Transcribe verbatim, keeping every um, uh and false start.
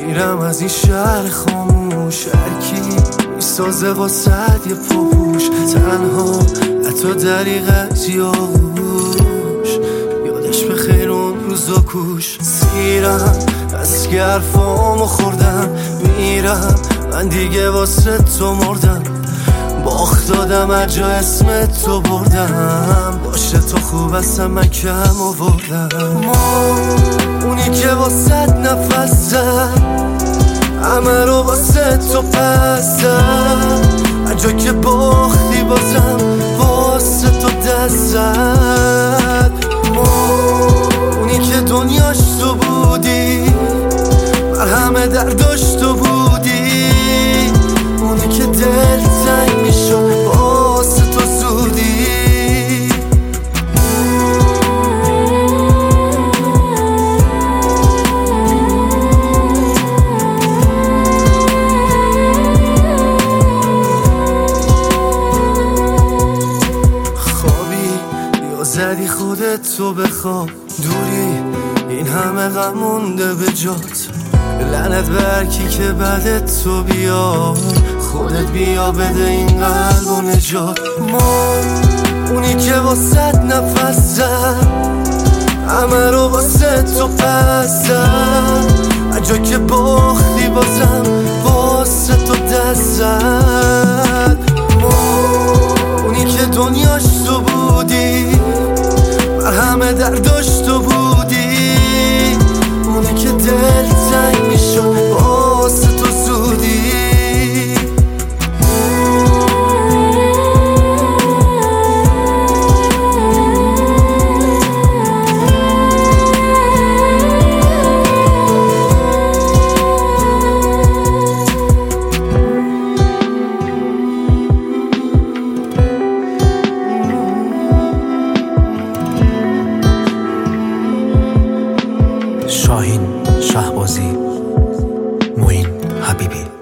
میرم از این شهر خاموش، هرکی میسازه واسد یه پاپوش، تنها حتی دریغت یاغوش، یادش به خیر اون روزا کوش. سیرم از گرفامو خوردم، میرم من دیگه واسه تو مردم، باخت دادم هر جا اسم تو بردم، باشه تو خوب هستم من کم آوردم. ما اونی که واسه نفس زد، همه رو واسه تو پس زد، هر جا که باختی بازم واسه تو دست زد. ما اونی که دنیاش تو بودی، همه درداش تو بودی، اونی که دل تنگ میشد واسه تو زودی. خوابی یا زدی خودت تو بخواب، دوری این همه غم مونده به جات، لعنت برکی که بعدت تو بیا، خودت بیا بده این قلب و نجات. ما اونی که واسه نفس زد، همه رو واسه تو پس زد، هر جا که باختی بازم واسه تو دست زد. ما اونی که دنیاش تو بودی، همه درداش تو بودی، اونی که دل تنگ میشد واسه تو زودی. شاهین شهبازی، معین حبیبی.